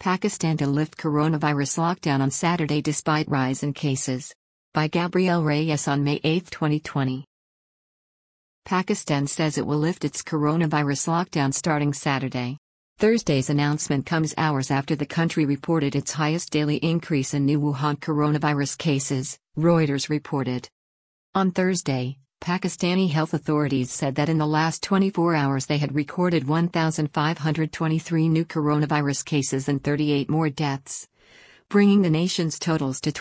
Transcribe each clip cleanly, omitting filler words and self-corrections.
Pakistan to lift coronavirus lockdown on Saturday despite rise in cases. By Gabrielle Reyes on May 8, 2020. Pakistan says it will lift its coronavirus lockdown starting Saturday. Thursday's announcement comes hours after the country reported its highest daily increase in new Wuhan coronavirus cases, Reuters reported. On Thursday, Pakistani health authorities said that in the last 24 hours they had recorded 1,523 new coronavirus cases and 38 more deaths, bringing the nation's totals to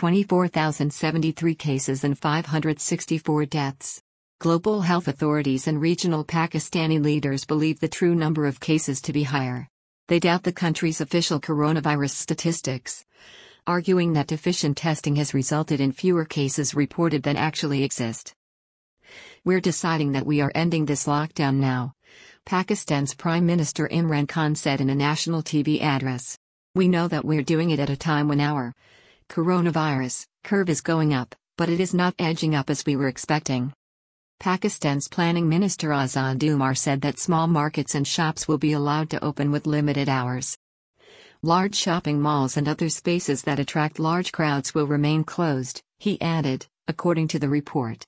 24,073 cases and 564 deaths. Global health authorities and regional Pakistani leaders believe the true number of cases to be higher. They doubt the country's official coronavirus statistics, arguing that deficient testing has resulted in fewer cases reported than actually exist. "We're deciding that we are ending this lockdown now," Pakistan's Prime Minister Imran Khan said in a national TV address. "We know that we're doing it at a time when our coronavirus curve is going up, but it is not edging up as we were expecting." Pakistan's Planning Minister Azad Umar said that small markets and shops will be allowed to open with limited hours. Large shopping malls and other spaces that attract large crowds will remain closed, he added, according to the report.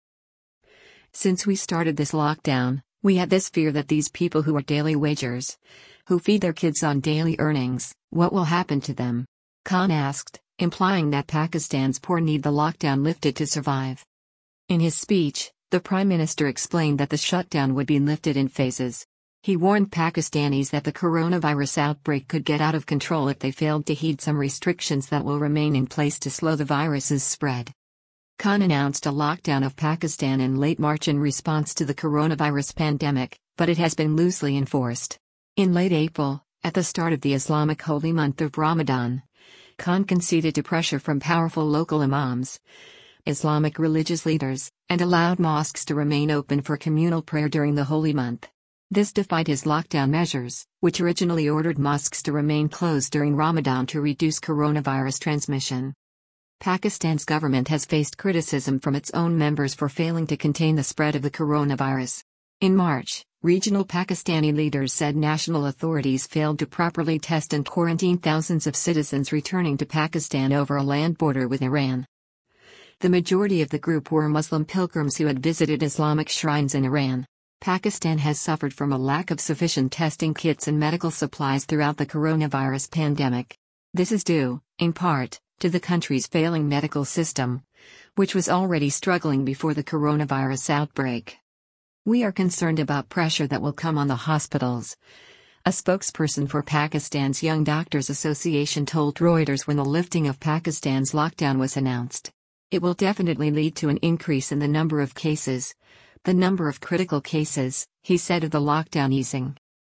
"Since we started this lockdown, we had this fear that these people who are daily wagers, who feed their kids on daily earnings, what will happen to them?" Khan asked, implying that Pakistan's poor need the lockdown lifted to survive. In his speech, the Prime Minister explained that the shutdown would be lifted in phases. He warned Pakistanis that the coronavirus outbreak could get out of control if they failed to heed some restrictions that will remain in place to slow the virus's spread. Khan announced a lockdown of Pakistan in late March in response to the coronavirus pandemic, but it has been loosely enforced. In late April, at the start of the Islamic holy month of Ramadan, Khan conceded to pressure from powerful local imams, Islamic religious leaders, and allowed mosques to remain open for communal prayer during the holy month. This defied his lockdown measures, which originally ordered mosques to remain closed during Ramadan to reduce coronavirus transmission. Pakistan's government has faced criticism from its own members for failing to contain the spread of the coronavirus. In March, regional Pakistani leaders said national authorities failed to properly test and quarantine thousands of citizens returning to Pakistan over a land border with Iran. The majority of the group were Muslim pilgrims who had visited Islamic shrines in Iran. Pakistan has suffered from a lack of sufficient testing kits and medical supplies throughout the coronavirus pandemic. This is due, in part, to the country's failing medical system, which was already struggling before the coronavirus outbreak. "We are concerned about pressure that will come on the hospitals," a spokesperson for Pakistan's Young Doctors Association told Reuters when the lifting of Pakistan's lockdown was announced. "It will definitely lead to an increase in the number of cases, the number of critical cases," he said of the lockdown easing.